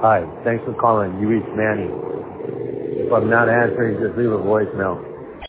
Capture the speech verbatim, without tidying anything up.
Hi, thanks for calling. You reached Manny. If I'm not answering, just leave a voicemail.